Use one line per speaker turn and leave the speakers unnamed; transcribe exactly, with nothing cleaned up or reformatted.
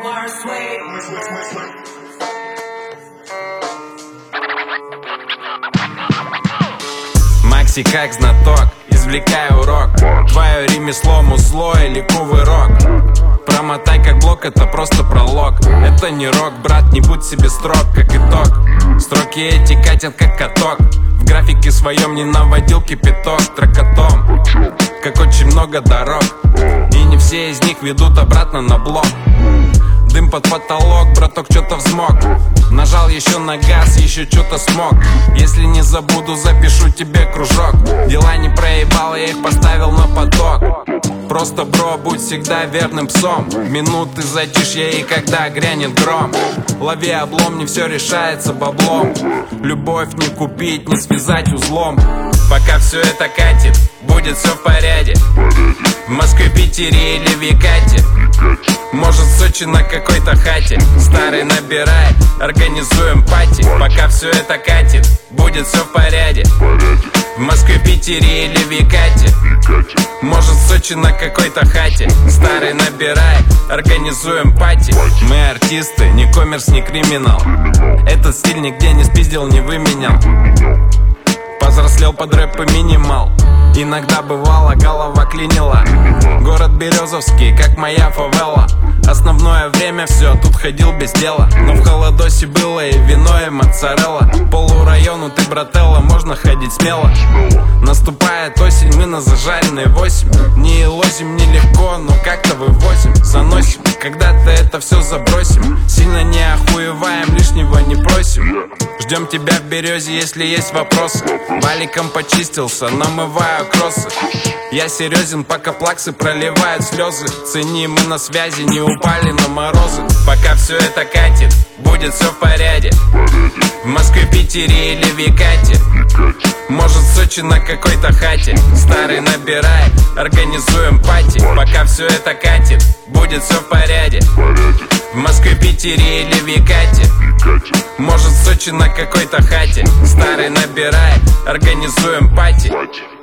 Макси как знаток, извлекаю урок. Твое ремесло музло или кувырок. Промотай как блок, это просто пролог. Это не рок, брат, не будь себе строг, как итог. Строки эти катят как каток. В графике своем не наводил кипяток тракотом. Как очень много дорог, и не все из них ведут обратно на блок. Дым под потолок, браток что-то взмок. Нажал еще на газ, еще что-то смог. Если не забуду, запишу тебе кружок. Дела не проебал, я их поставил на поток. Просто, бро, будь всегда верным псом. Минуты затишья, и когда грянет гром, лови облом, не все решается баблом. Любовь не купить, не связать узлом. Пока все это катит, будет все в порядке. В Москве, Питере или в Екате, может, в Сочи на какой-то хате. Старый набирай, организуем пати. Пока все это катит, будет все в порядке. В Москве, Питере или в Екате, может, в Сочи на какой-то хате. Старый набирай, организуем пати. Мы артисты, не коммерс, не криминал. Этот стиль нигде не спиздил, не выменял. Повзрослел под рэп и минимал. Иногда бывало, голова клинила. Город Березовский, как моя фавела. Основное время все, тут ходил без дела. Но в холодосе было и вино, и моцарелла. Полурайону ты, брателла, можно ходить смело. Наступает осень, мы на зажаренной восемь. Не лозим нелегко, но как-то вывозим. Заносим, когда-то это все забросим. Сильно не охуеваем, лишнего не просим. Ждем тебя в Березе, если есть вопросы. Валиком почистился, намываю кроссы. Я серьезен, пока плаксы проливают слезы. Цени, мы на связи, не упали на морозы. Пока все это катит, будет все в порядке. В Москве, Питере или в Екате, может, в Сочи на какой-то хате. Старый набирай, организуем пати. Пока все это катит, будет все в порядке. В Москве, Питере или в Екате, может, в Сочи на какой-то хате. Старый набирай, организуем пати.